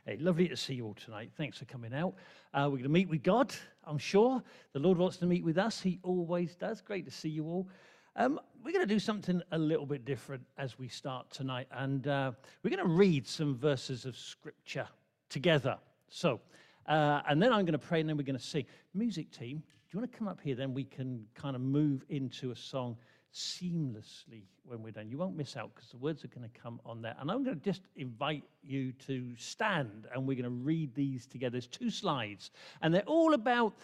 Hey, lovely to see you all tonight. Thanks for coming out. We're going to meet with God, I'm sure. The Lord wants to meet with us. He always does. Great to see you all. We're going to do something a little bit different as we start tonight. And we're going to read some verses of Scripture together. So, and then I'm going to pray and then we're going to sing. Music team, do you want to come up here? Then we can kind of move into a song seamlessly when we're done. You won't miss out because the words are going to come on there. And I'm going to just invite you to stand and we're going to read these together. There's 2 slides and they're all about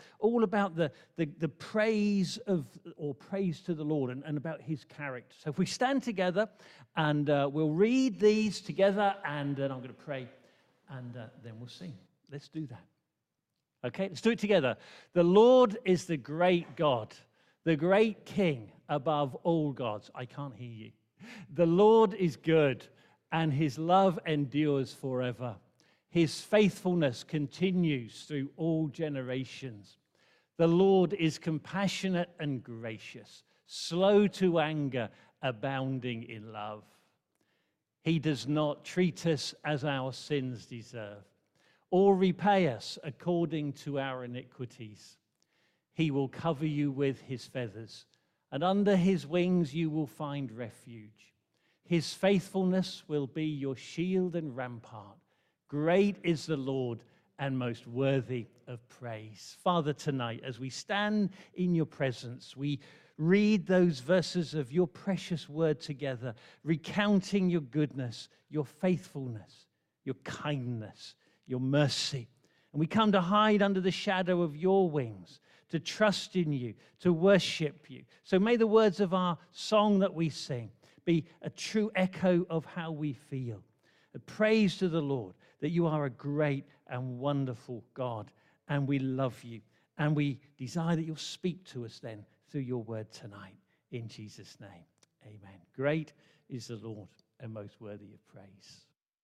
the praise of, or praise to the Lord and about his character. So if we stand together and we'll read these together and then I'm going to pray and then we'll sing. Let's do that. Okay, let's do it together. The Lord is the great God, the great King above all gods. I can't hear you. The Lord is good, and his love endures forever. His faithfulness continues through all generations. The Lord is compassionate and gracious, slow to anger, abounding in love. He does not treat us as our sins deserve, or repay us according to our iniquities. He will cover you with his feathers, and under his wings you will find refuge. His faithfulness will be your shield and rampart. Great is the Lord and most worthy of praise. Father, tonight, as we stand in your presence, we read those verses of your precious word together, recounting your goodness, your faithfulness, your kindness, your mercy. And we come to hide under the shadow of your wings, to trust in you, to worship you. So may the words of our song that we sing be a true echo of how we feel. A praise to the Lord that you are a great and wonderful God, and we love you. And we desire that you'll speak to us then through your word tonight. In Jesus' name, amen. Great is the Lord and most worthy of praise.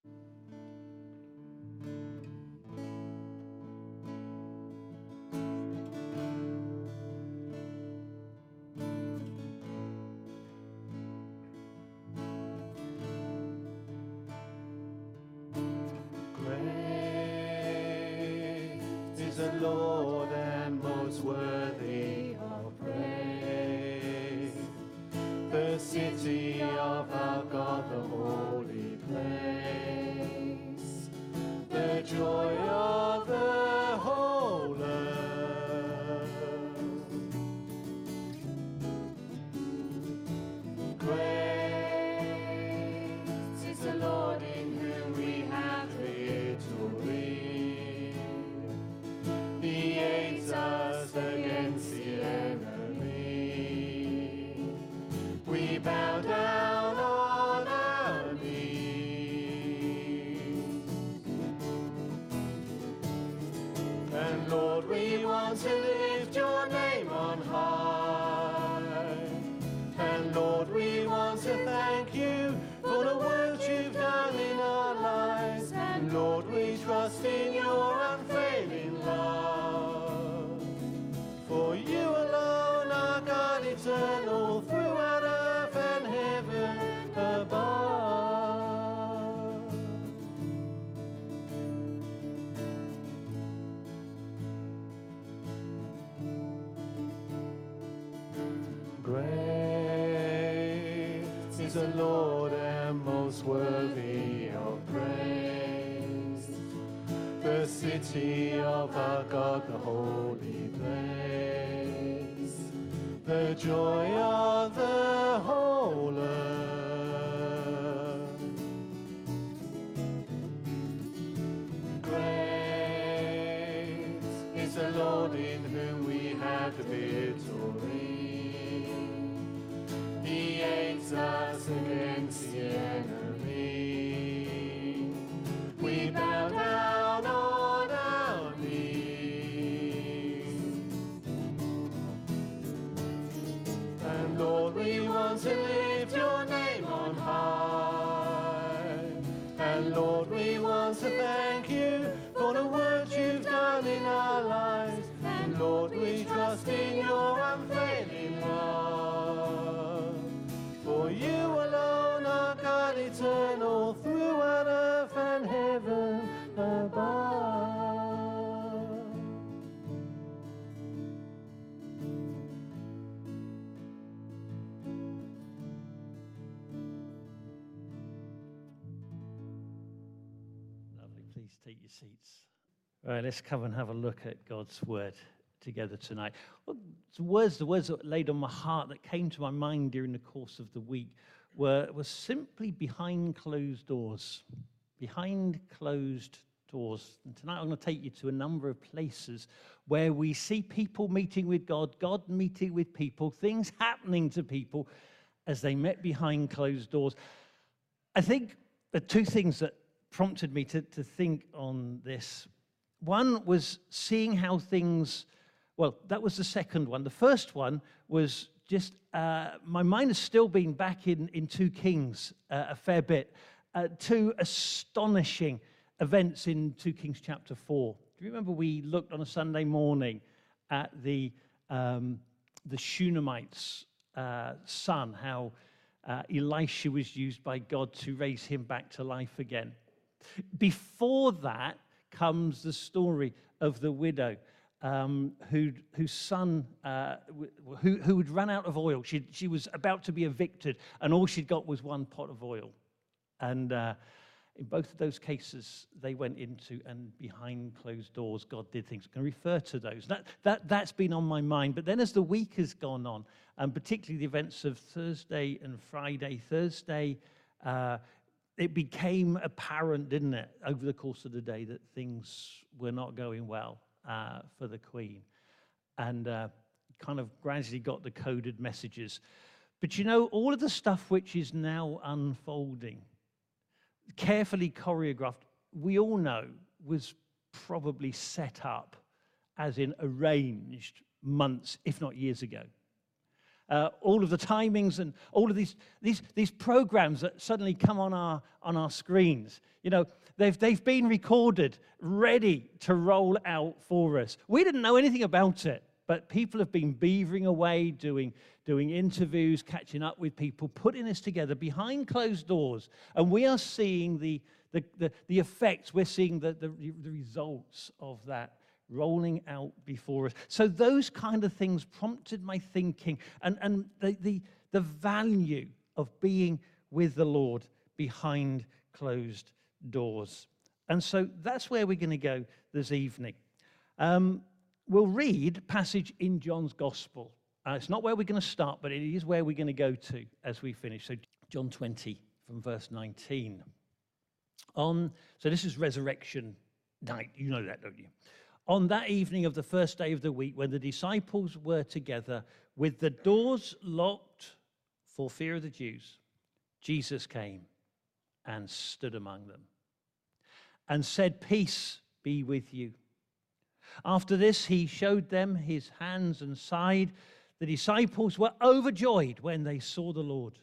The Lord and most worthy of praise, the city of our God, the holy place, the joy of the whole earth. Great is the Lord in whom we have victory. He aids us against the enemy. We bow down on our knees. And Lord, we want to lift your name on high. And Lord, we want to thank you for the work you've done in our lives. And Lord, we trust in your unfailing love. For you alone are God eternal, throughout earth and heaven above. Great is the Lord and most worthy of praise, the city of our God, the holy place, the joy of the whole earth. Great is the Lord in whom we have the victory. He aids us against the enemy. We bow down on our knees. And Lord, we want to lift your name on high. And Lord, we want to thank you for the work you've done in our lives. And Lord, we trust in your unfailing Please take your seats. All right, let's come and have a look at God's word together tonight. Well, the words that laid on my heart that came to my mind during the course of the week were simply behind closed doors. Behind closed doors. And tonight I'm going to take you to a number of places where we see people meeting with God, God meeting with people, things happening to people as they met behind closed doors. I think the two things that prompted me to think on this. One was seeing how things, well, that was the second one. The first one was just, my mind has still been back in 2 Kings a fair bit. 2 astonishing events in 2 Kings chapter 4. Do you remember we looked on a Sunday morning at the Shunammite's son, how Elisha was used by God to raise him back to life again. Before that comes the story of the widow whose son who had run out of oil. She was about to be evicted, and all she'd got was 1 pot of oil. And in both of those cases, they went into and behind closed doors, God did things. I'm going to refer to those. That's been on my mind. But then as the week has gone on, and particularly the events of Thursday and Friday, Thursday, it became apparent, didn't it, over the course of the day that things were not going well for the Queen. And kind of gradually got the coded messages. But you know, all of the stuff which is now unfolding, carefully choreographed, we all know was probably set up, as in arranged, months, if not years ago. All of the timings and all of these programs that suddenly come on our screens, you know, they've been recorded, ready to roll out for us. We didn't know anything about it, but people have been beavering away, doing interviews, catching up with people, putting this together behind closed doors, and we are seeing the effects. We're seeing the results of that rolling out before us. So those kind of things prompted my thinking, and the value of being with the Lord behind closed doors. And so that's where we're going to go this evening. We'll read a passage in John's Gospel. It's not where we're going to start, but it is where we're going to go to as we finish. So John 20 from verse 19. So this is resurrection night. You know that, don't you? On that evening of the first day of the week, when the disciples were together with the doors locked for fear of the Jews, Jesus came and stood among them and said, "Peace be with you." After this, he showed them his hands and side. The disciples were overjoyed when they saw the Lord.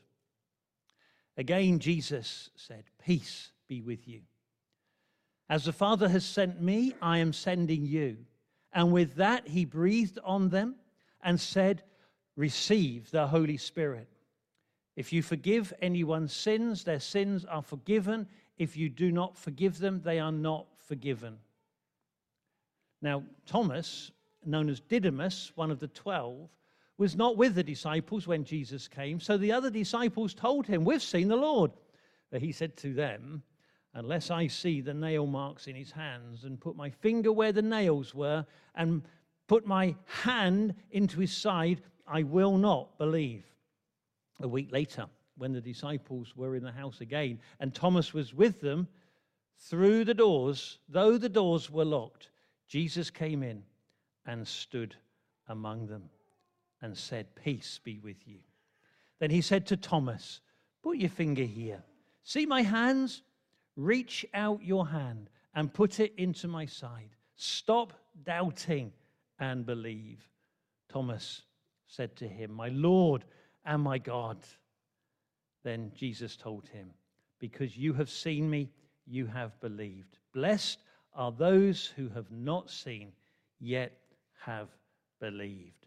Again, Jesus said, "Peace be with you. As the Father has sent me, I am sending you." And with that, he breathed on them and said, "Receive the Holy Spirit. If you forgive anyone's sins, their sins are forgiven. If you do not forgive them, they are not forgiven." Now, Thomas, known as Didymus, one of the 12, was not with the disciples when Jesus came. So the other disciples told him, "We've seen the Lord." But he said to them, "Unless I see the nail marks in his hands and put my finger where the nails were and put my hand into his side, I will not believe." A week later, when the disciples were in the house again and Thomas was with them, through the doors, though the doors were locked, Jesus came in and stood among them and said, "Peace be with you." Then he said to Thomas, "Put your finger here. See my hands? Reach out your hand and put it into my side. Stop doubting and believe." Thomas said to him, "My Lord and my God." Then Jesus told him, "Because you have seen me, you have believed. Blessed are those who have not seen, yet have believed."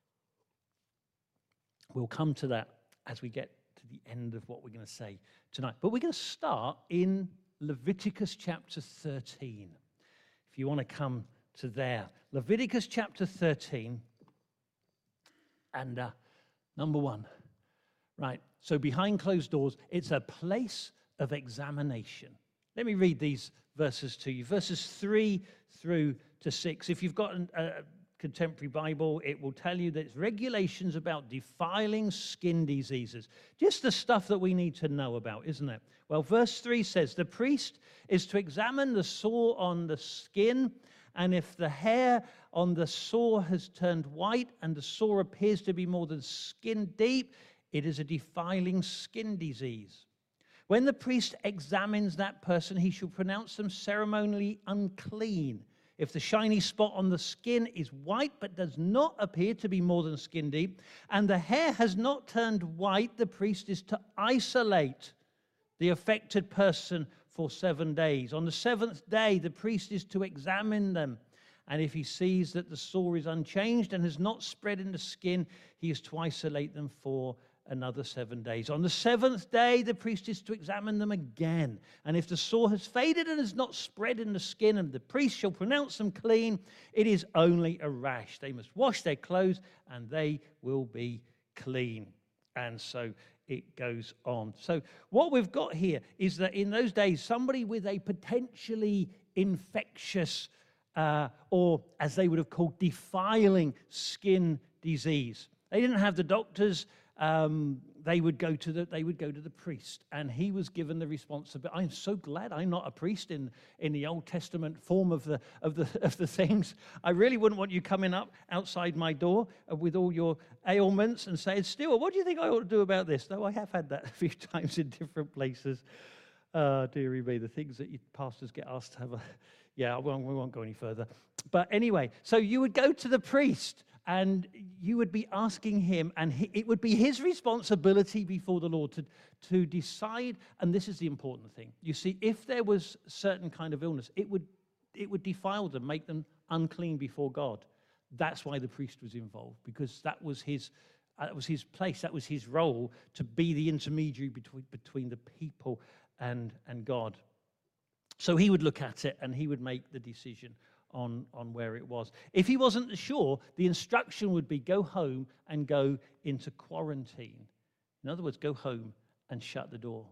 We'll come to that as we get to the end of what we're going to say tonight. But we're going to start in Leviticus chapter 13. If you want to come to there. Leviticus chapter 13 and number 1. Right, so behind closed doors, it's a place of examination. Let me read these verses to you. Verses 3 through to 6. If you've got a contemporary Bible, it will tell you that it's regulations about defiling skin diseases. Just the stuff that we need to know about, isn't it? Well, verse 3 says, the priest is to examine the sore on the skin, and if the hair on the sore has turned white and the sore appears to be more than skin deep, it is a defiling skin disease. When the priest examines that person, he shall pronounce them ceremonially unclean. If the shiny spot on the skin is white but does not appear to be more than skin deep, and the hair has not turned white, the priest is to isolate the affected person for 7 days. On the seventh day, the priest is to examine them. And if he sees that the sore is unchanged and has not spread in the skin, he is to isolate them for another 7 days. On the seventh day, the priest is to examine them again. And if the sore has faded and has not spread in the skin, and the priest shall pronounce them clean, it is only a rash. They must wash their clothes and they will be clean. And so it goes on. So what we've got here is that in those days, somebody with a potentially infectious or as they would have called defiling skin disease. They didn't have the doctors. They would go to the priest, and he was given the responsibility. I'm so glad I'm not a priest in the Old Testament form of the things. I really wouldn't want you coming up outside my door with all your ailments and saying, "Stuart, what do you think I ought to do about this?" Though I have had that a few times in different places. Dearie me, the things that you pastors get asked to have a... Yeah, we won't go any further. But anyway, so you would go to the priest, and you would be asking him, and it would be his responsibility before the Lord to decide, and this is the important thing. You see, if there was certain kind of illness, it would defile them, make them unclean before God. That's why the priest was involved, because that was his place, that was his role, to be the intermediary between the people and God. So he would look at it and he would make the decision on where it was. If he wasn't sure, the instruction would be go home and go into quarantine. In other words, go home and shut the door.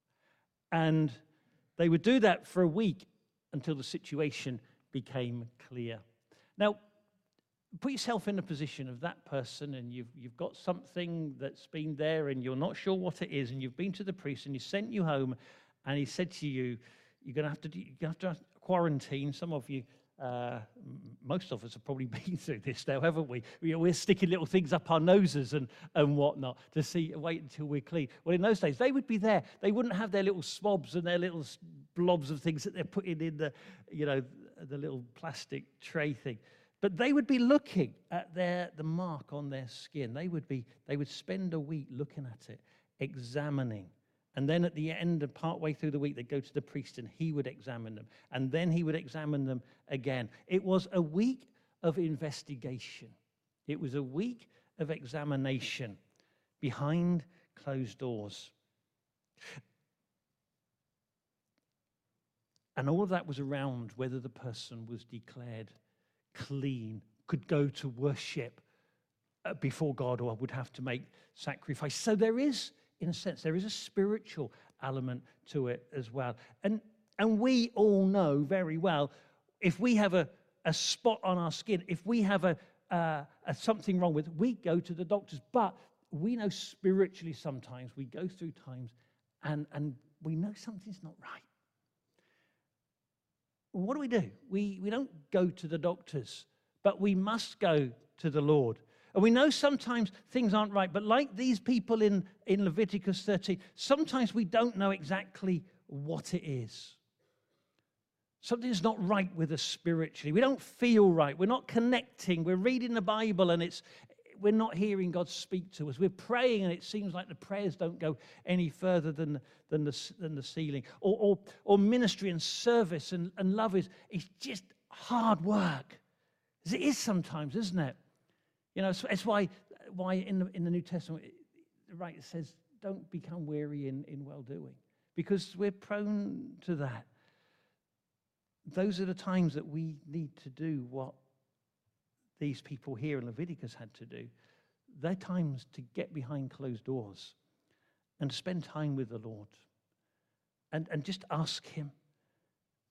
And they would do that for a week until the situation became clear. Now, put yourself in the position of that person, and you've got something that's been there and you're not sure what it is, and you've been to the priest and he sent you home and he said to you, you're going to have to quarantine. Some of you, most of us have probably been through this now, haven't we? We're sticking little things up our noses and whatnot to wait until we're clean. Well, in those days, they would be there. They wouldn't have their little swabs and their little blobs of things that they're putting in the little plastic tray thing. But they would be looking at the mark on their skin. They would spend a week looking at it, examining. And then at the end, and partway through the week, they'd go to the priest and he would examine them. And then he would examine them again. It was a week of investigation. It was a week of examination behind closed doors. And all of that was around whether the person was declared clean, could go to worship before God, or would have to make sacrifice. So there is, in a sense, there is a spiritual element to it as well. And we all know very well, if we have a spot on our skin, if we have a something wrong with it, we go to the doctors. But we know spiritually sometimes we go through times and we know something's not right. What do? We don't go to the doctors, but we must go to the Lord. And we know sometimes things aren't right, but like these people in Leviticus 13, sometimes we don't know exactly what it is. Something's not right with us spiritually. We don't feel right. We're not connecting. We're reading the Bible and we're not hearing God speak to us. We're praying and it seems like the prayers don't go any further than the ceiling. Or ministry and service and love is just hard work. As it is sometimes, isn't it? You know, it's why in the New Testament, the writer says, don't become weary in well-doing, because we're prone to that. Those are the times that we need to do what these people here in Leviticus had to do. They're times to get behind closed doors and spend time with the Lord and just ask him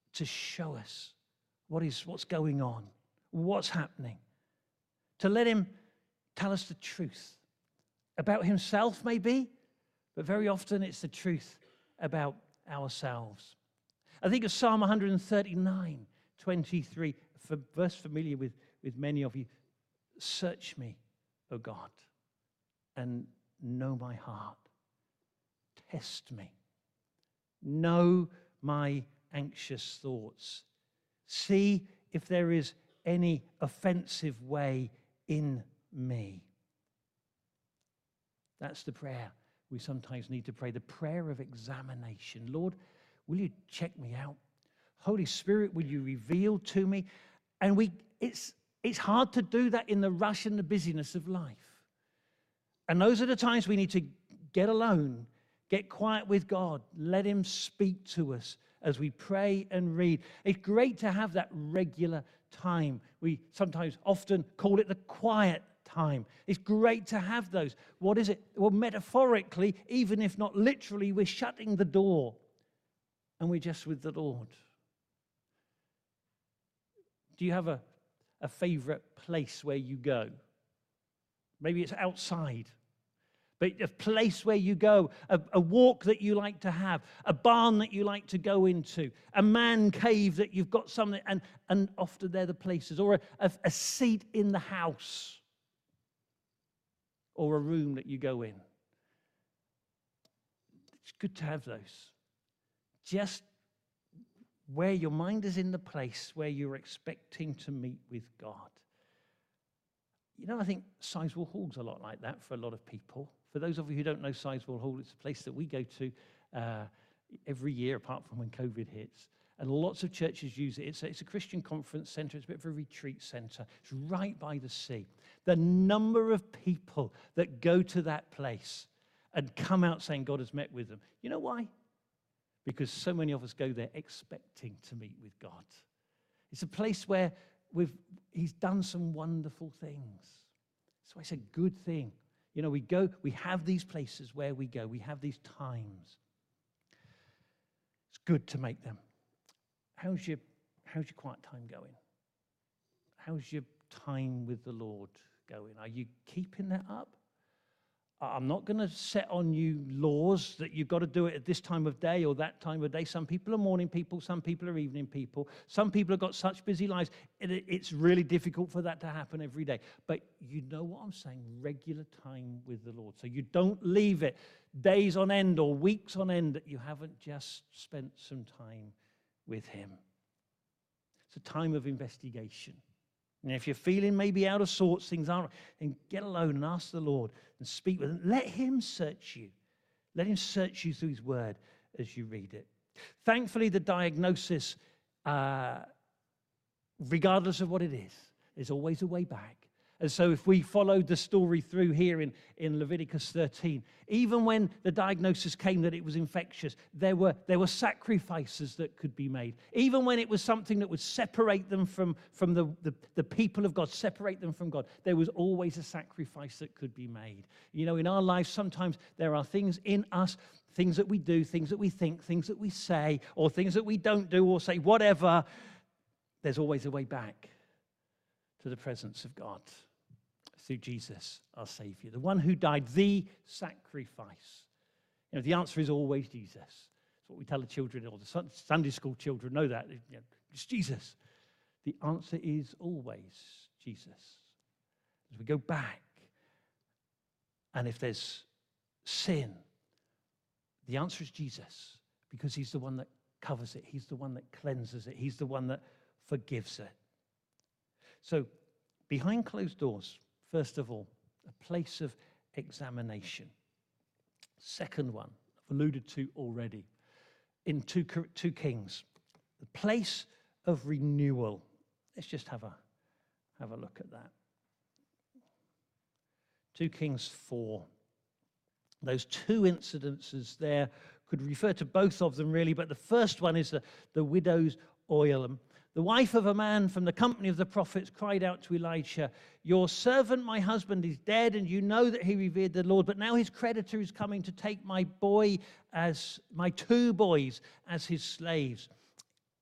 to show us what's going on, what's happening, to let him tell us the truth about himself maybe, but very often it's the truth about ourselves. I think of Psalm 139, 23, verse familiar with many of you. Search me, O God, and know my heart. Test me. Know my anxious thoughts. See if there is any offensive way in me. That's the prayer we sometimes need to pray, the prayer of examination. Lord, will you check me out? Holy Spirit, will you reveal to me? And it's hard to do that in the rush and the busyness of life. And those are the times we need to get alone, get quiet with God, let him speak to us as we pray and read. It's great to have that regular time. We sometimes often call it the quiet time. It's great to have those. What is it? Well, metaphorically, even if not literally, we're shutting the door and we're just with the Lord. Do you have a favorite place where you go? Maybe it's outside. But a place where you go, a walk that you like to have, a barn that you like to go into, a man cave that you've got something, and often they're the places, or a seat in the house, or a room that you go in. It's good to have those. Just where your mind is in the place where you're expecting to meet with God. You know, I think Sizewell Hall's a lot like that for a lot of people. For those of you who don't know Sizewell Hall, it's a place that we go to every year, apart from when COVID hits. And lots of churches use it. It's a Christian conference center. It's a bit of a retreat center. It's right by the sea. The number of people that go to that place and come out saying God has met with them. You know why? Because so many of us go there expecting to meet with God. It's a place where he's done some wonderful things. That's why it's a good thing. You know, we have these places where we go. We have these times. It's good to make them. How's your quiet time going? How's your time with the Lord going? Are you keeping that up? I'm not going to set on you laws that you've got to do it at this time of day or that time of day. Some people are morning people. Some people are evening people. Some people have got such busy lives. It's really difficult for that to happen every day. But you know what I'm saying? Regular time with the Lord. So you don't leave it days on end or weeks on end that you haven't just spent some time with him. It's a time of investigation. And if you're feeling maybe out of sorts, things aren't, then get alone and ask the Lord and speak with him. Let him search you. Let him search you through his word as you read it. Thankfully, the diagnosis, regardless of what it is, there's always a way back. And so if we followed the story through here in Leviticus 13, even when the diagnosis came that it was infectious, there were sacrifices that could be made. Even when it was something that would separate them from the people of God, separate them from God, there was always a sacrifice that could be made. You know, in our lives, sometimes there are things in us, things that we do, things that we think, things that we say, or things that we don't do or say, whatever. There's always a way back to the presence of God. Through Jesus, our Savior, the one who died, the sacrifice. You know, the answer is always Jesus. That's what we tell the children, or the Sunday school children know that. You know, it's Jesus. The answer is always Jesus. As we go back, and if there's sin, the answer is Jesus, because he's the one that covers it. He's the one that cleanses it. He's the one that forgives it. So, behind closed doors, first of all, a place of examination. Second one, I've alluded to already, in 2 Kings, the place of renewal. Let's just have a look at that. 2 Kings 4. Those two incidences there could refer to both of them really, but the first one is the widow's oil. The wife of a man from the company of the prophets cried out to Elisha, "Your servant, my husband, is dead, and you know that he revered the Lord. But now his creditor is coming to take my 2 boys as his slaves."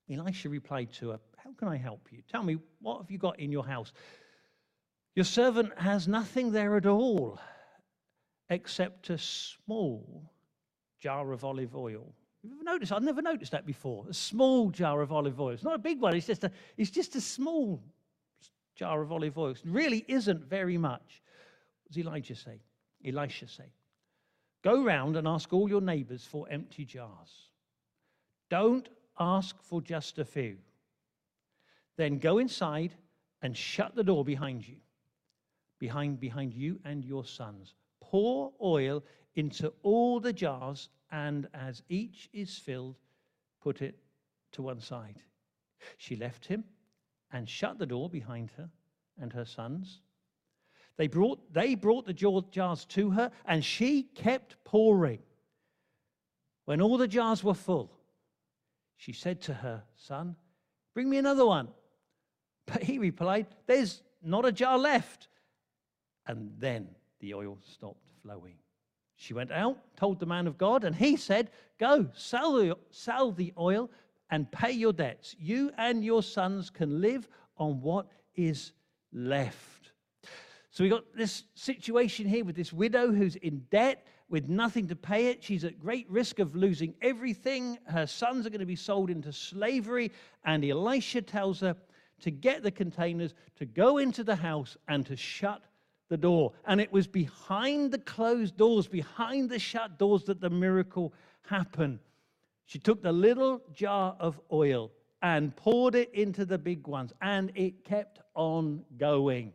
Elisha replied to her, "How can I help you? Tell me, what have you got in your house?" "Your servant has nothing there at all except a small jar of olive oil." You've ever noticed? I've never noticed that before. A small jar of olive oil. It's not a big one. It's just a small jar of olive oil. It really isn't very much. What does Elisha say? "Go round and ask all your neighbors for empty jars. Don't ask for just a few. Then go inside and shut the door behind you, behind you and your sons. Pour oil into all the jars, and as each is filled, put it to one side." She left him and shut the door behind her and her sons. They brought the jars to her, and she kept pouring. When all the jars were full, she said to her son, "Bring me another one." But he replied, "There's not a jar left." And then the oil stopped flowing. She went out, told the man of God, and he said, "Go, sell the oil and pay your debts. You and your sons can live on what is left." So we got this situation here with this widow who's in debt with nothing to pay it. She's at great risk of losing everything. Her sons are going to be sold into slavery. And Elisha tells her to get the containers, to go into the house and to shut the door. And it was behind the closed doors, behind the shut doors, that the miracle happened. She took the little jar of oil and poured it into the big ones, and it kept on going.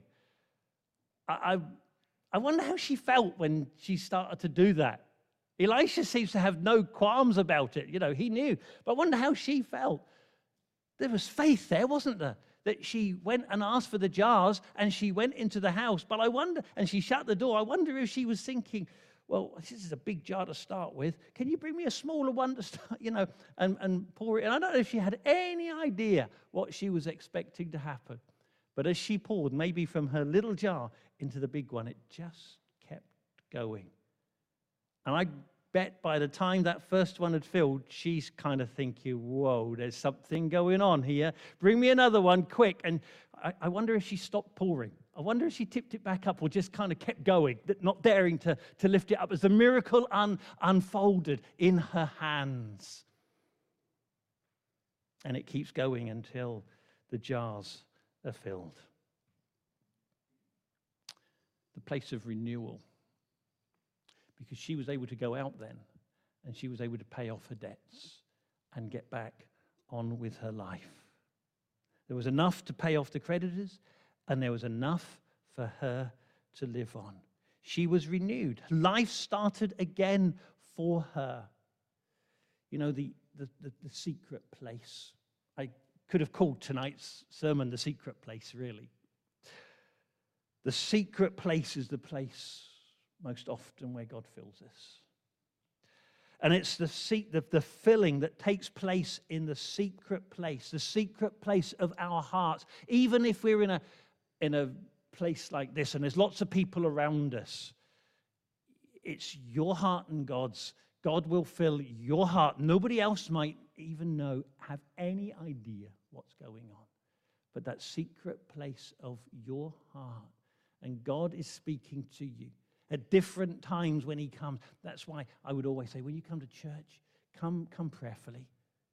I wonder how she felt when she started to do that. Elisha seems to have no qualms about it. He knew. But I wonder how she felt. There was faith there, wasn't there? That she went and asked for the jars, and she went into the house. But I wonder, and she shut the door. I wonder if she was thinking, well, this is a big jar to start with. Can you bring me a smaller one to start, and pour it in? I don't know if she had any idea what she was expecting to happen. But as she poured, maybe from her little jar into the big one, it just kept going. And I bet by the time that first one had filled, she's kind of thinking, whoa, there's something going on here. Bring me another one, quick. And I wonder if she stopped pouring. I wonder if she tipped it back up or just kind of kept going, not daring to lift it up as the miracle unfolded in her hands. And it keeps going until the jars are filled. The place of renewal. Because she was able to go out then, and she was able to pay off her debts and get back on with her life. There was enough to pay off the creditors, and there was enough for her to live on. She was renewed. Life started again for her. The secret place. I could have called tonight's sermon The Secret Place, really. The secret place is the place most often where God fills us. And it's the filling that takes place in the secret place of our hearts. Even if we're in a place like this and there's lots of people around us, it's your heart and God's. God will fill your heart. Nobody else might even have any idea what's going on. But that secret place of your heart, and God is speaking to you at different times when he comes. That's why I would always say, when you come to church, come prayerfully.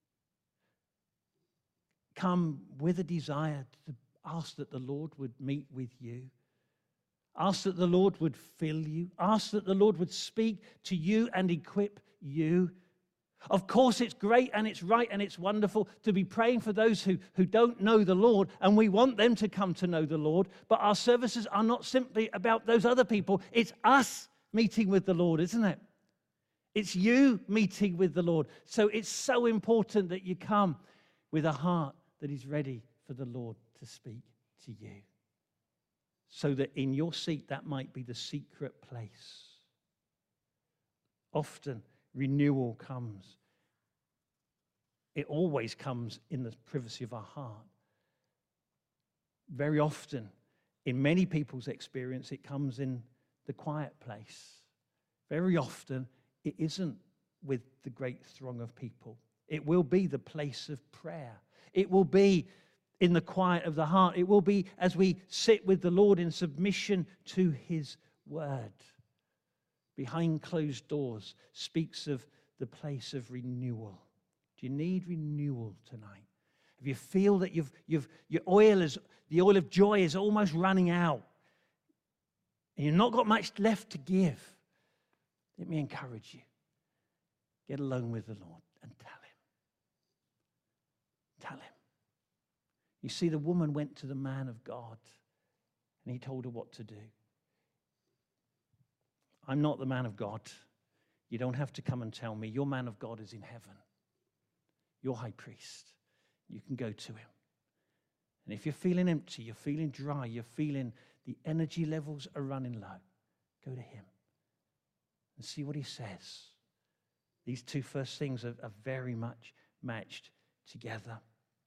Come with a desire to ask that the Lord would meet with you. Ask that the Lord would fill you. Ask that the Lord would speak to you and equip you. Of course, it's great and it's right and it's wonderful to be praying for those who don't know the Lord, and we want them to come to know the Lord. But our services are not simply about those other people. It's us meeting with the Lord, isn't it? It's you meeting with the Lord. So it's so important that you come with a heart that is ready for the Lord to speak to you. So that in your seat, that might be the secret place. Often, renewal comes. It always comes in the privacy of our heart. Very often, in many people's experience, it comes in the quiet place. Very often, it isn't with the great throng of people. It will be the place of prayer. It will be in the quiet of the heart. It will be as we sit with the Lord in submission to his word. Behind closed doors speaks of the place of renewal. Do you need renewal tonight? If you feel that the oil of joy is almost running out, and you've not got much left to give, let me encourage you. Get alone with the Lord and tell him. Tell him. You see, the woman went to the man of God, and he told her what to do. I'm not the man of God. You don't have to come and tell me. Your man of God is in heaven. Your high priest. You can go to him. And if you're feeling empty, you're feeling dry, you're feeling the energy levels are running low, go to him and see what he says. These two first things are very much matched together.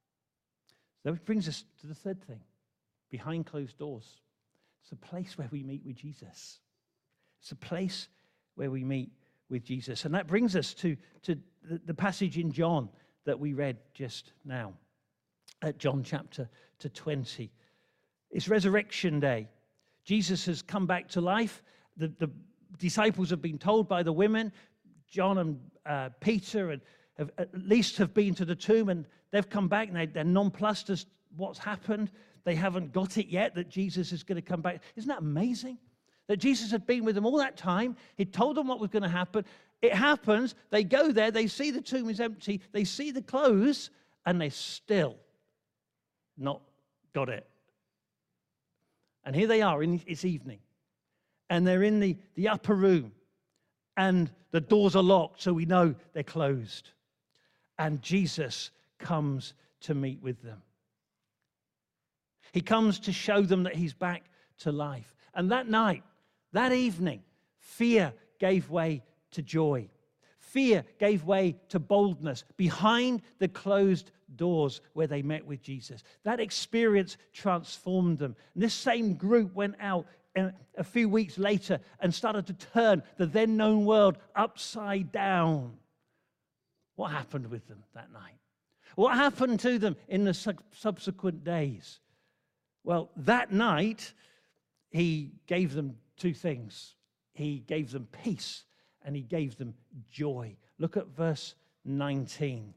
So that brings us to the third thing, behind closed doors. It's a place where we meet with Jesus. It's a place where we meet with Jesus. And that brings us to the passage in John that we read just now, at John chapter 20. It's Resurrection Day. Jesus has come back to life. The disciples have been told by the women, John and Peter, and at least have been to the tomb, and they've come back, and they're nonplussed as what's happened. They haven't got it yet that Jesus is going to come back. Isn't that amazing? That Jesus had been with them all that time. He told them what was going to happen. It happens. They go there. They see the tomb is empty. They see the clothes, and they still not got it. And here they are. It's evening. And they're in the upper room. And the doors are locked, so we know they're closed. And Jesus comes to meet with them. He comes to show them that he's back to life. And that night, that evening, fear gave way to joy. Fear gave way to boldness behind the closed doors where they met with Jesus. That experience transformed them. And this same group went out a few weeks later and started to turn the then known world upside down. What happened with them that night? What happened to them in the subsequent days? Well, that night, he gave them two things. He gave them peace and he gave them joy. Look at verse 19.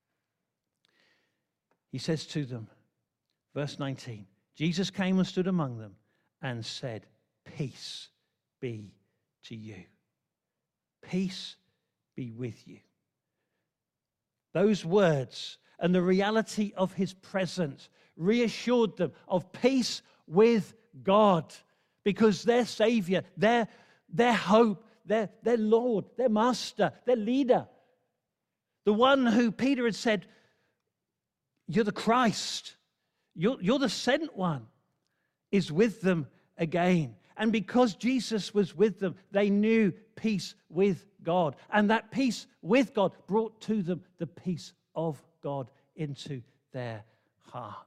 He says to them, verse 19, Jesus came and stood among them and said, peace be to you. Peace be with you. Those words and the reality of his presence reassured them of peace with God, because their Savior, their hope, their Lord, their Master, their leader, the one who Peter had said, you're the Christ, you're the sent one, is with them again. And because Jesus was with them, they knew peace with God. And that peace with God brought to them the peace of God into their hearts.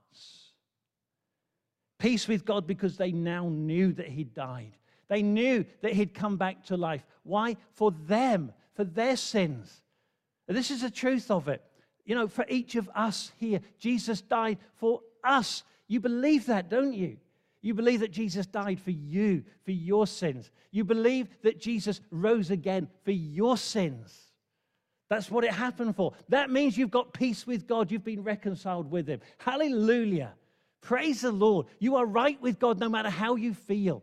Peace with God because they now knew that he'd died. They knew that he'd come back to life. Why? For them, for their sins. And this is the truth of it. You know, for each of us here, Jesus died for us. You believe that, don't you? You believe that Jesus died for you, for your sins. You believe that Jesus rose again for your sins. That's what it happened for. That means you've got peace with God. You've been reconciled with him. Hallelujah. Praise the Lord. You are right with God no matter how you feel.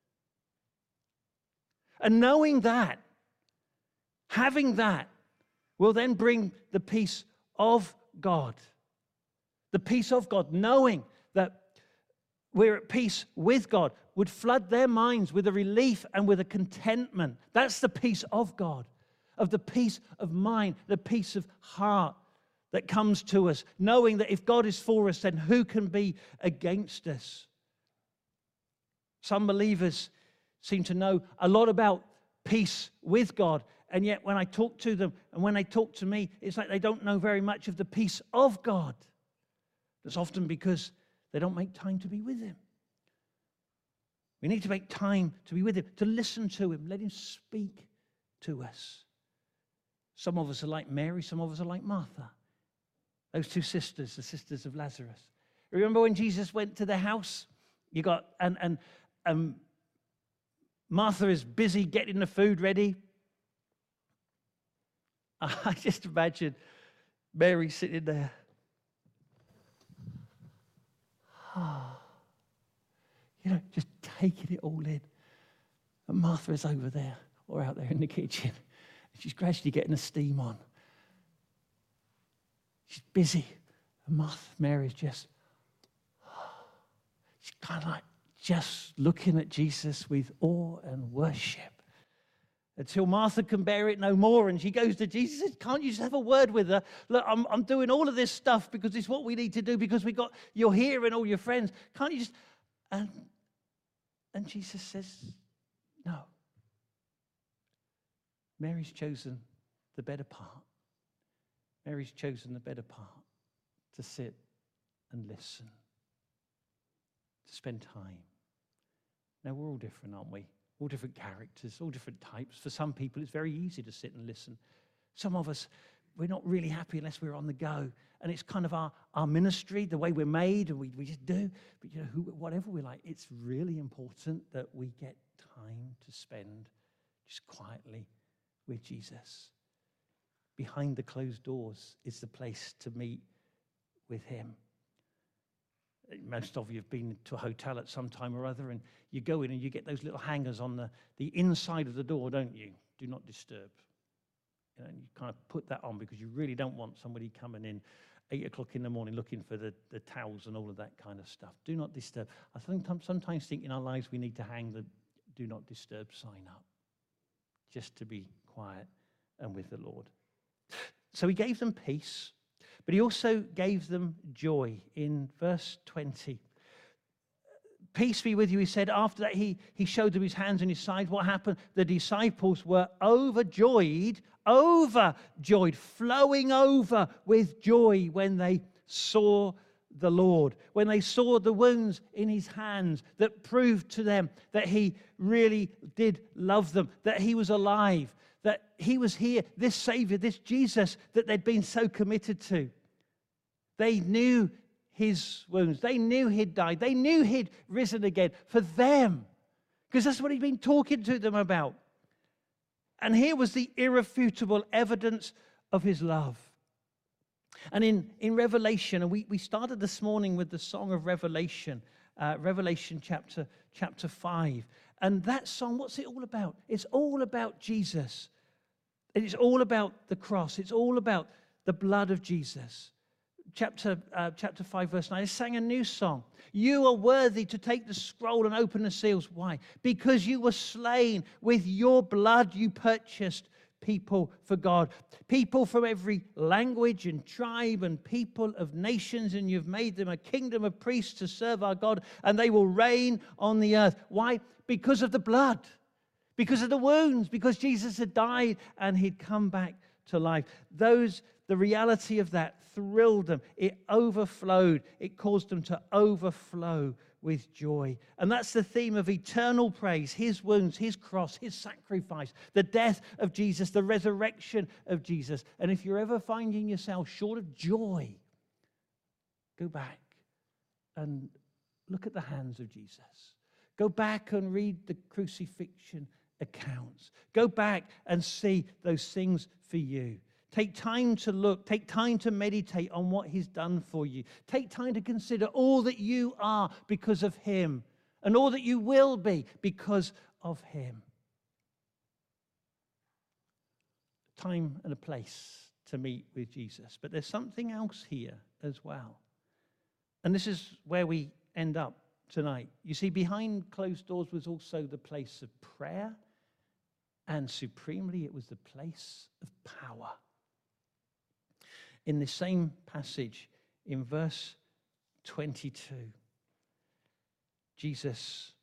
And knowing that, having that, will then bring the peace of God. The peace of God, knowing that we're at peace with God, would flood their minds with a relief and with a contentment. That's the peace of God, of the peace of mind, the peace of heart that comes to us, knowing that if God is for us, then who can be against us? Some believers seem to know a lot about peace with God, and yet when I talk to them and when they talk to me, it's like they don't know very much of the peace of God. That's often because they don't make time to be with him. We need to make time to be with him, to listen to him, let him speak to us. Some of us are like Mary, some of us are like Martha. Those two sisters, the sisters of Lazarus. Remember when Jesus went to their house? You got, and Martha is busy getting the food ready. I just imagine Mary sitting there. Just taking it all in. And Martha is over there or out there in the kitchen. She's gradually getting the steam on. She's busy. And Mary's just, she's kind of like just looking at Jesus with awe and worship. Until Martha can bear it no more, and she goes to Jesus and says, can't you just have a word with her? Look, I'm doing all of this stuff because it's what we need to do, because you're here and all your friends. Can't you just... And Jesus says, no. Mary's chosen the better part. Mary's chosen the better part, to sit and listen, to spend time. Now, we're all different, aren't we? All different characters, all different types. For some people, it's very easy to sit and listen. Some of us, we're not really happy unless we're on the go. And it's kind of our ministry, the way we're made, and we just do. But whatever we like, it's really important that we get time to spend just quietly with Jesus. Behind the closed doors is the place to meet with him. Most of you have been to a hotel at some time or other, and you go in and you get those little hangers on the inside of the door, don't you? Do not disturb. And you kind of put that on because you really don't want somebody coming in 8 o'clock in the morning looking for the towels and all of that kind of stuff. Do not disturb. I sometimes think in our lives we need to hang the do not disturb sign up, just to be quiet and with the Lord. So he gave them peace, but he also gave them joy. In verse 20, peace be with you, he said. After that, he showed them his hands and his side. What happened? The disciples were overjoyed, flowing over with joy when they saw the Lord, when they saw the wounds in his hands that proved to them that he really did love them, that he was alive, that he was here, this Savior, this Jesus that they'd been so committed to. They knew his wounds. They knew he'd died. They knew he'd risen again for them, because that's what he'd been talking to them about. And here was the irrefutable evidence of his love. And in Revelation, and we started this morning with the Song of Revelation, Revelation chapter 5. And that song, what's it all about? It's all about Jesus. It's all about the cross. It's all about the blood of Jesus. Chapter 5, verse 9, they sang a new song. You are worthy to take the scroll and open the seals. Why? Because you were slain. With your blood you purchased people for God. People from every language and tribe and people of nations, and you've made them a kingdom of priests to serve our God, and they will reign on the earth. Why? Because of the blood, because of the wounds, because Jesus had died and he'd come back to life. The reality of that thrilled them. It overflowed. It caused them to overflow with joy. And that's the theme of eternal praise: his wounds, his cross, his sacrifice, the death of Jesus, the resurrection of Jesus. And if you're ever finding yourself short of joy, go back and look at the hands of Jesus. Go back and read the crucifixion accounts. Go back and see those things for you. Take time to look. Take time to meditate on what he's done for you. Take time to consider all that you are because of him, and all that you will be because of him. Time and a place to meet with Jesus. But there's something else here as well. And this is where we end up tonight. You see, behind closed doors was also the place of prayer, and supremely it was the place of power. In the same passage, in verse 22, Jesus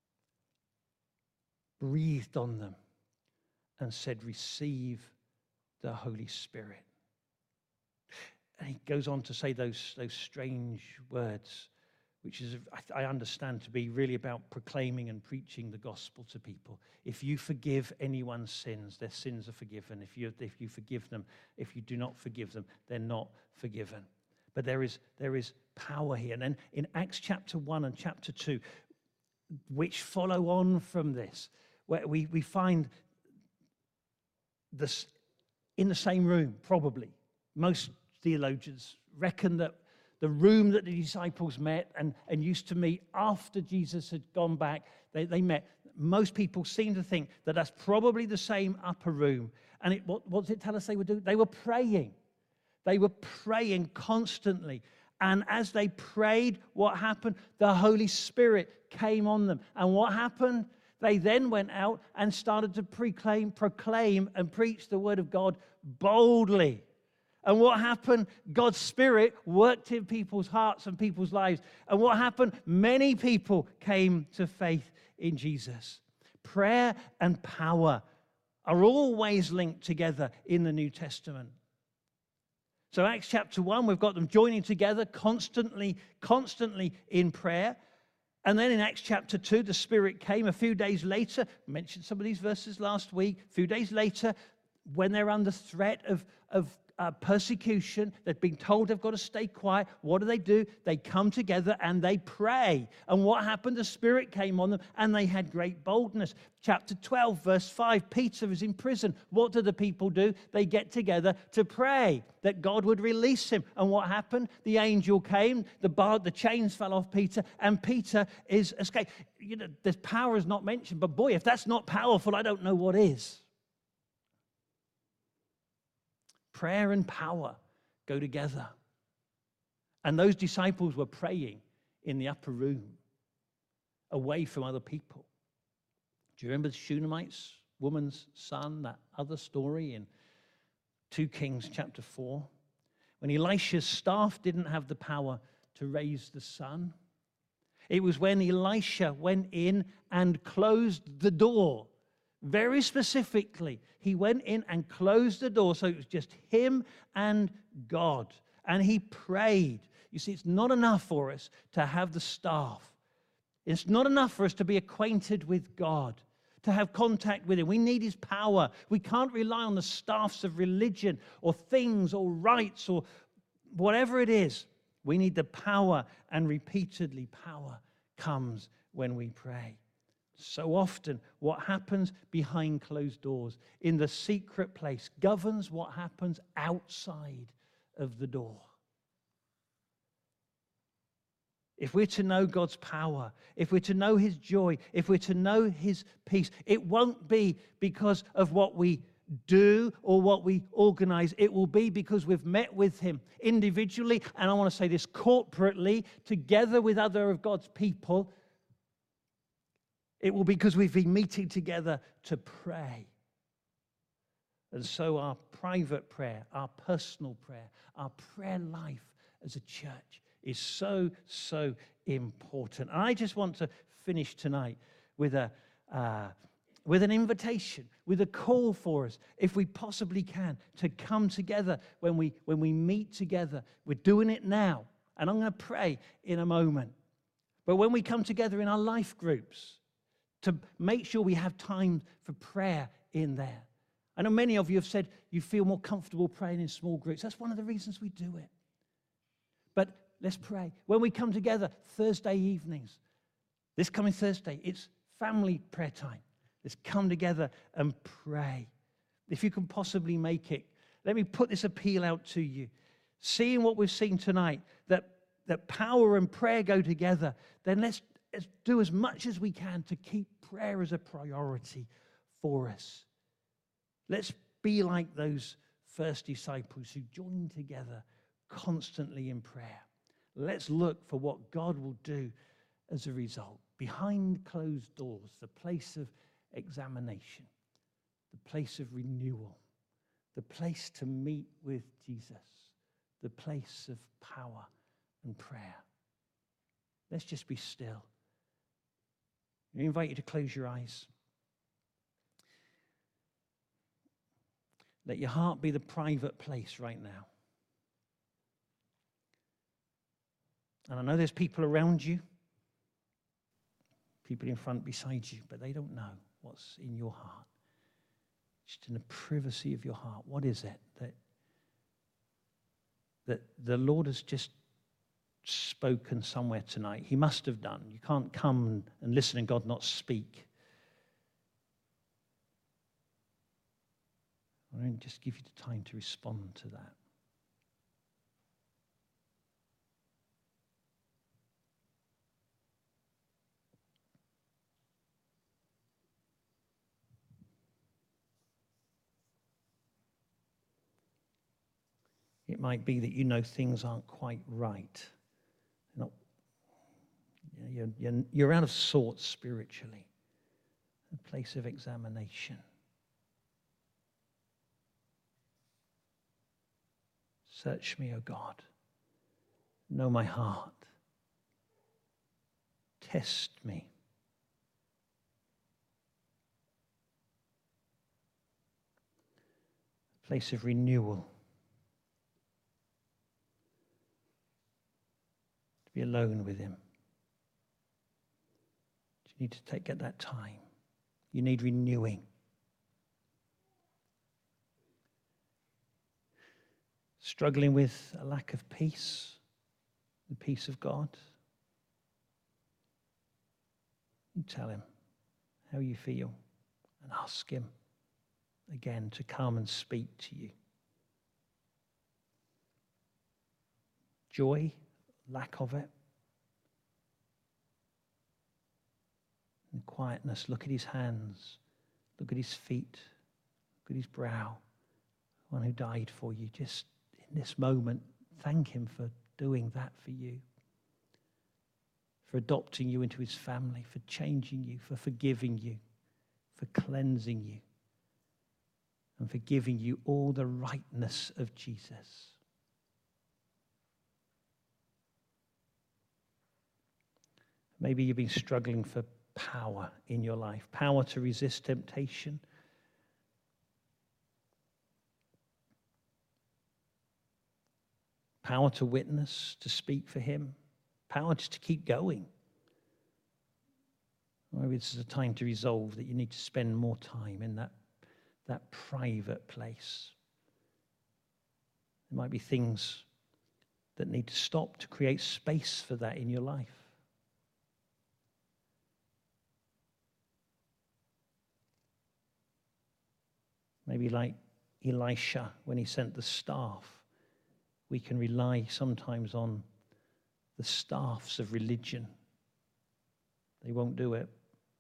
breathed on them and said, "Receive the Holy Spirit." And he goes on to say those strange words, which is, I understand, to be really about proclaiming and preaching the gospel to people. If you forgive anyone's sins, their sins are forgiven. If you forgive them, if you do not forgive them, they're not forgiven. But there is power here. And then in Acts chapter 1 and chapter 2, which follow on from this, where we find this in the same room, probably. Most theologians reckon that the room that the disciples met and used to meet after Jesus had gone back, they met. Most people seem to think that that's probably the same upper room. And what does it tell us they were doing? They were praying. They were praying constantly. And as they prayed, what happened? The Holy Spirit came on them. And what happened? They then went out and started to proclaim and preach the word of God boldly. And what happened? God's Spirit worked in people's hearts and people's lives. And what happened? Many people came to faith in Jesus. Prayer and power are always linked together in the New Testament. So Acts chapter 1, we've got them joining together constantly in prayer. And then in Acts chapter 2, the Spirit came a few days later. I mentioned some of these verses last week. A few days later, when they're under threat of persecution, they've been told they've got to stay quiet. What do? They come together and they pray. And what happened? The Spirit came on them and they had great boldness. Chapter 12, verse 5, Peter is in prison. What do the people do? They get together to pray that God would release him. And what happened? The angel came, the chains fell off Peter, and Peter is escaped. You know, this power is not mentioned, but boy, if that's not powerful, I don't know what is. Prayer and power go together. And those disciples were praying in the upper room, away from other people. Do you remember the Shunammite's woman's son, that other story in 2 Kings chapter 4? When Elisha's staff didn't have the power to raise the son. It was when Elisha went in and closed the door. Very specifically, he went in and closed the door, so it was just him and God. And he prayed. You see, it's not enough for us to have the staff. It's not enough for us to be acquainted with God, to have contact with him. We need his power. We can't rely on the staffs of religion or things or rites or whatever it is. We need the power, and repeatedly power comes when we pray. So often, what happens behind closed doors, in the secret place, governs what happens outside of the door. If we're to know God's power, if we're to know his joy, if we're to know his peace, it won't be because of what we do or what we organize. It will be because we've met with him individually, and I want to say this, corporately, together with other of God's people. It will be because we've been meeting together to pray. And so our private prayer, our personal prayer, our prayer life as a church is so, so important. And I just want to finish tonight with an invitation, with a call for us, if we possibly can, to come together when we meet together. We're doing it now, and I'm going to pray in a moment. But when we come together in our life groups, to make sure we have time for prayer in there. I know many of you have said you feel more comfortable praying in small groups. That's one of the reasons we do it. But let's pray. When we come together Thursday evenings, this coming Thursday, it's family prayer time. Let's come together and pray. If you can possibly make it, let me put this appeal out to you. Seeing what we've seen tonight, that power and prayer go together, then let's do as much as we can to keep prayer as a priority for us. Let's be like those first disciples who joined together constantly in prayer. Let's look for what God will do as a result. Behind closed doors, the place of examination, the place of renewal, the place to meet with Jesus, the place of power and prayer. Let's just be still. I invite you to close your eyes. Let your heart be the private place right now. And I know there's people around you, people in front beside you, but they don't know what's in your heart. Just in the privacy of your heart, what is it that the Lord has just spoken somewhere tonight. He must have done. You can't come and listen and God not speak. I want to just give you the time to respond to that. It might be that you know things aren't quite right. You're out of sorts spiritually. A place of examination. Search me, O God. Know my heart. Test me. A place of renewal. To be alone with him. You need to get that time. You need renewing. Struggling with a lack of peace, the peace of God. You tell him how you feel and ask him again to come and speak to you. Joy, lack of it. And quietness, look at his hands, look at his feet, look at his brow, one who died for you. Just in this moment, thank him for doing that for you, for adopting you into his family, for changing you, for forgiving you, for cleansing you, and for giving you all the rightness of Jesus. Maybe you've been struggling for power in your life, power to resist temptation. Power to witness, to speak for him, power just to keep going. Maybe this is a time to resolve that you need to spend more time in that private place. There might be things that need to stop to create space for that in your life. Maybe like Elisha when he sent the staff, we can rely sometimes on the staffs of religion. They won't do it.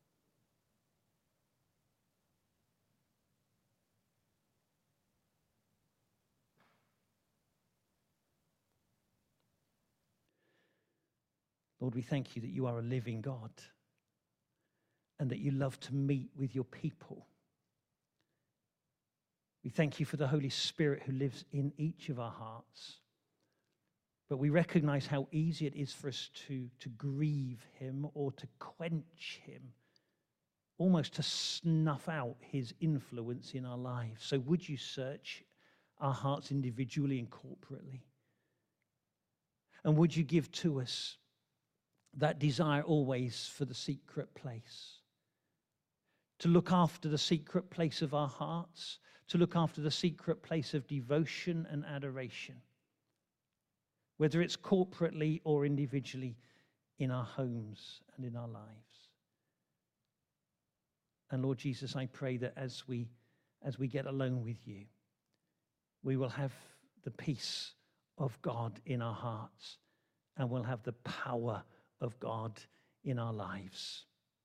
Lord, we thank you that you are a living God and that you love to meet with your people. We thank you for the Holy Spirit who lives in each of our hearts. But we recognize how easy it is for us to grieve him or to quench him, almost to snuff out his influence in our lives. So would you search our hearts individually and corporately? And would you give to us that desire always for the secret place? To look after the secret place of our hearts, to look after the secret place of devotion and adoration, whether it's corporately or individually in our homes and in our lives. And Lord Jesus, I pray that as we get alone with you, we will have the peace of God in our hearts and we'll have the power of God in our lives.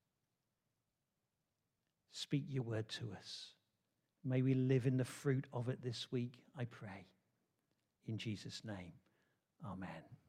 Speak your word to us. May we live in the fruit of it this week, I pray. In Jesus' name, amen.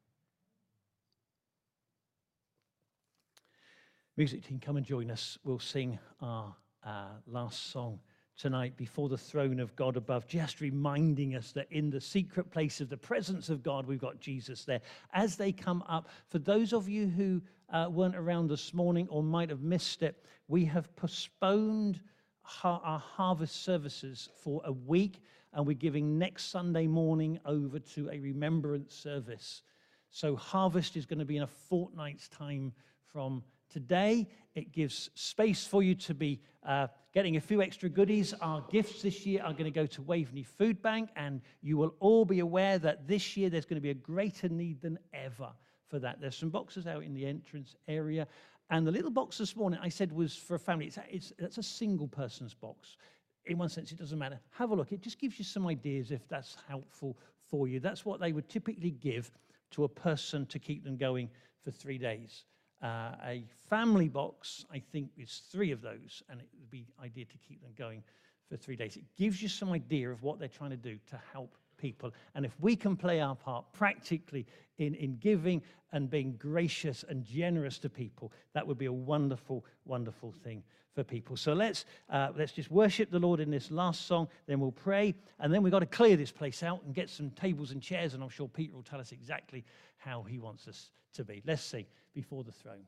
Music team, come and join us. We'll sing our last song tonight, Before the Throne of God Above, just reminding us that in the secret place of the presence of God, we've got Jesus there. As they come up, for those of you who weren't around this morning or might have missed it, we have postponed our harvest services for a week, and we're giving next Sunday morning over to a remembrance service. So harvest is going to be in a fortnight's time from today. It gives space for you to be getting a few extra goodies. Our gifts this year are going to go to Waveney Food Bank, and you will all be aware that this year there's going to be a greater need than ever for that. There's some boxes out in the entrance area, and the little box this morning I said was for a family. It's a single person's box. In one sense, it doesn't matter. Have a look. It just gives you some ideas if that's helpful for you. That's what they would typically give to a person to keep them going for 3 days. A family box, I think, is 3 of those, and it would be idea to keep them going for 3 days. It gives you some idea of what they're trying to do to help people. And if we can play our part practically in giving and being gracious and generous to people, that would be a wonderful, wonderful thing for people. So let's just worship the Lord in this last song, then we'll pray, and then we've got to clear this place out and get some tables and chairs, and I'm sure Peter will tell us exactly how he wants us to be. Let's sing Before the Throne.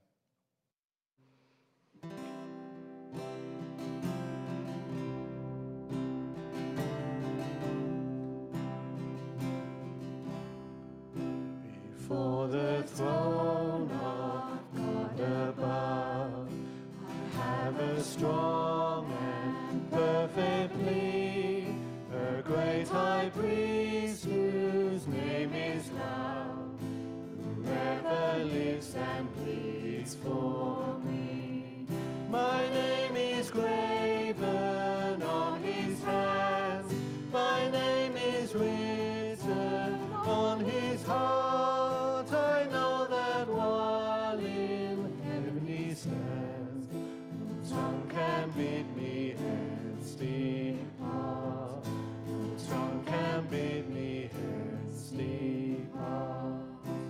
Before the throne of God above, I have a strong and perfect plea, a great high priest whose name is love, whoever lives and pleads for me. My name is graven on his hands, my name is written on his heart. I know that while in heaven he stands, no tongue can bid me hence depart. No tongue can bid me hence depart.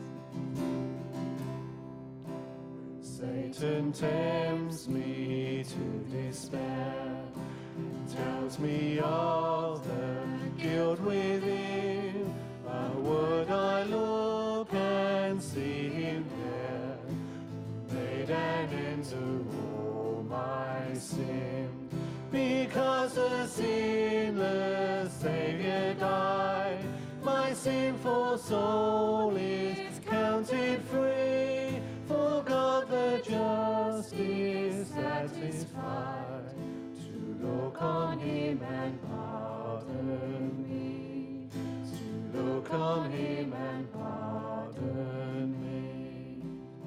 When Satan tempts me to despair, tells me of the guilt within, would I look and see him there, made an end to all my sin. Because the sinless Savior died, my sinful soul is counted free. For God the just is satisfied to look on him and pardon me. Look on him and pardon me.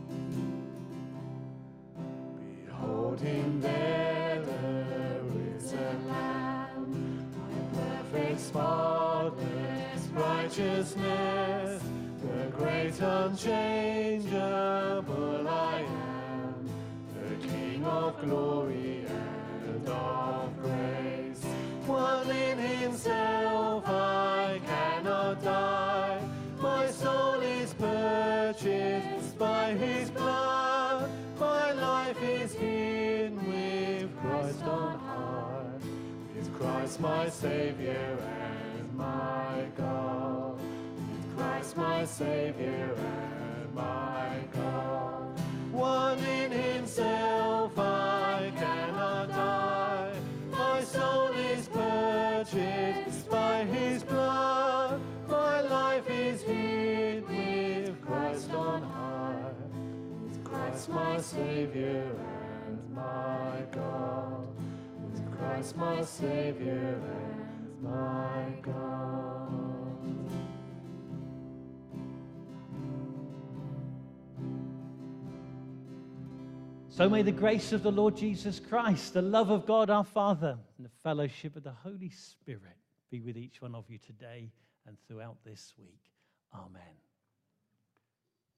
Behold him there, the risen Lamb, my perfect spotless righteousness, the great unchangeable I am, the King of glory and of grace. One in himself I cannot die, my soul is purchased by his blood, my life is hid with Christ on high, with Christ my Savior and my God, with Christ my Savior and my God. One in himself I cannot die, my soul is purchased by his blood, my life is hid with Christ on high, with Christ my Savior and my God, with Christ my Savior and my God. So may the grace of the Lord Jesus Christ, the love of God our Father, and the fellowship of the Holy Spirit be with each one of you today and throughout this week. Amen.